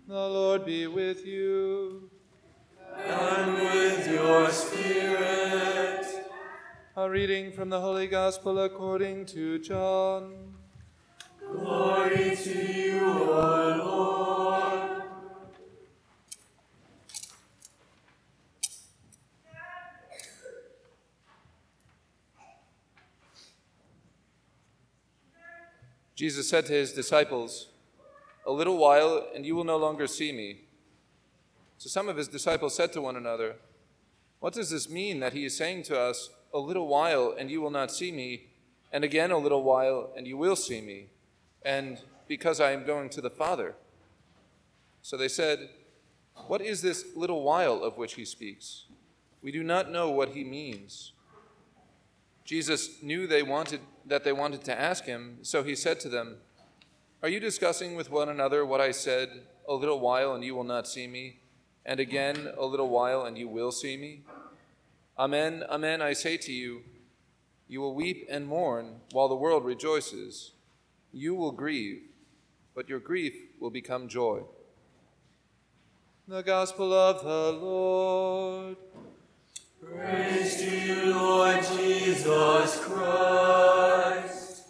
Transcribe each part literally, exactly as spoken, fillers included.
The Lord be with you. And with your spirit. A reading from the Holy Gospel according to John. Glory to you, O Lord. Jesus said to his disciples, "A little while, and you will no longer see me." So some of his disciples said to one another, "What does this mean that he is saying to us, 'A little while, and you will not see me,' and again a little while, and you will see me, and because I am going to the Father?" So they said, "What is this little while of which he speaks? We do not know what he means." Jesus knew they wanted that they wanted to ask him, so he said to them, "Are you discussing with one another what I said, 'A little while and you will not see me,' and again a little while and you will see me? Amen, amen, I say to you, you will weep and mourn while the world rejoices. You will grieve, but your grief will become joy." The Gospel of the Lord. Praise to you, Lord Jesus Christ.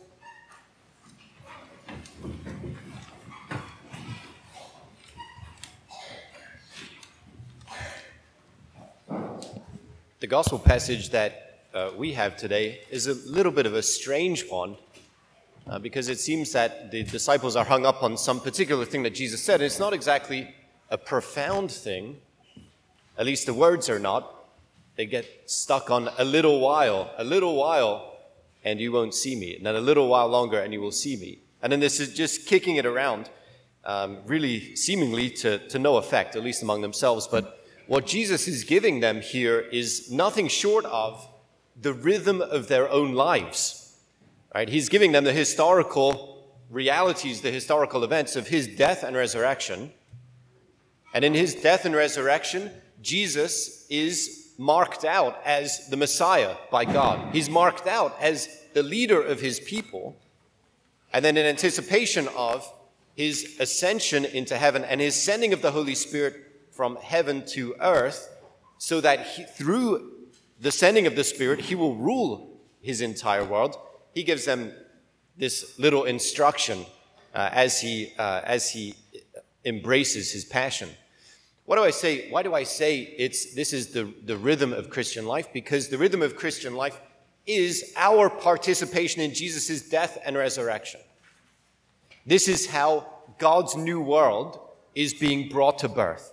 The gospel passage that uh, we have today is a little bit of a strange one uh, because it seems that the disciples are hung up on some particular thing that Jesus said. And it's not exactly a profound thing, at least the words are not. They get stuck on a little while, a little while, and you won't see me. And then a little while longer, and you will see me. And then this is just kicking it around, um, really seemingly to, to no effect, at least among themselves. But what Jesus is giving them here is nothing short of the rhythm of their own lives. Right? He's giving them the historical realities, the historical events of his death and resurrection. And in his death and resurrection, Jesus is marked out as the Messiah by God. He's marked out as the leader of his people. And then in anticipation of his ascension into heaven and his sending of the Holy Spirit from heaven to earth, so that he, through the sending of the Spirit, he will rule his entire world. He gives them this little instruction uh, as he uh, as he embraces his passion. What do I say? Why do I say it's this is the, the rhythm of Christian life? Because the rhythm of Christian life is our participation in Jesus' death and resurrection. This is how God's new world is being brought to birth.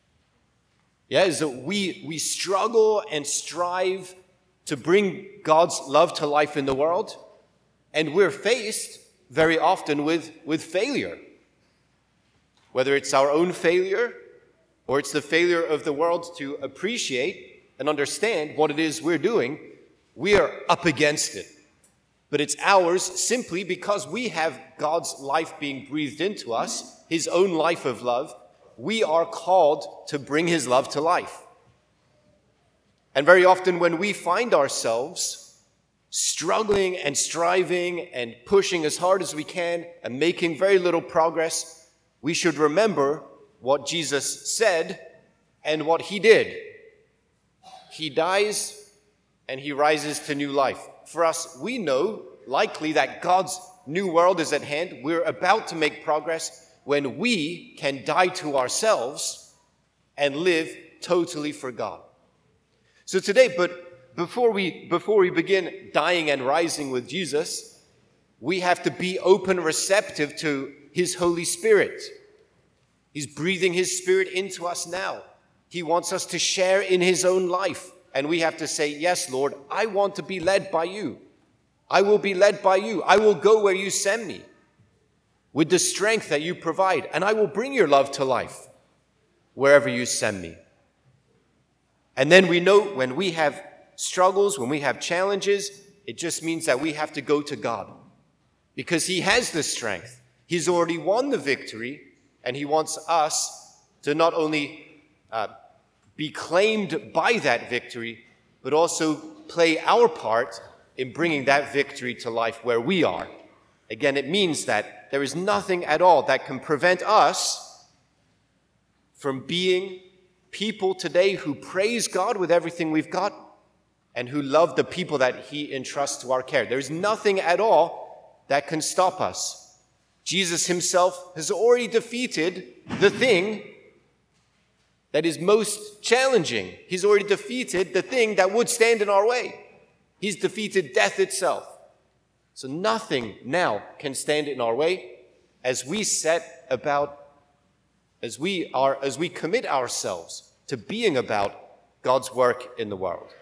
Yeah, is that we, we struggle and strive to bring God's love to life in the world, and we're faced very often with, with failure. Whether it's our own failure, or it's the failure of the world to appreciate and understand what it is we're doing, we are up against it. But it's ours simply because we have God's life being breathed into us, his own life of love. We are called to bring his love to life. And very often when we find ourselves struggling and striving and pushing as hard as we can and making very little progress, we should remember what Jesus said and what he did. He dies and he rises to new life. For us, we know likely that God's new world is at hand. We're about to make progress when we can die to ourselves and live totally for God. So today, but before we before we begin dying and rising with Jesus, we have to be open, receptive to his Holy Spirit. He's breathing his Spirit into us now. He wants us to share in his own life. And we have to say, yes, Lord, I want to be led by you. I will be led by you. I will go where you send me with the strength that you provide. And I will bring your love to life wherever you send me. And then we know when we have struggles, when we have challenges, it just means that we have to go to God because he has the strength. He's already won the victory. And he wants us to not only uh, be claimed by that victory, but also play our part in bringing that victory to life where we are. Again, it means that there is nothing at all that can prevent us from being people today who praise God with everything we've got and who love the people that he entrusts to our care. There's nothing at all that can stop us. Jesus himself has already defeated the thing that is most challenging. He's already defeated the thing that would stand in our way. He's defeated death itself. So nothing now can stand in our way as we set about, as we are, as we commit ourselves to being about God's work in the world.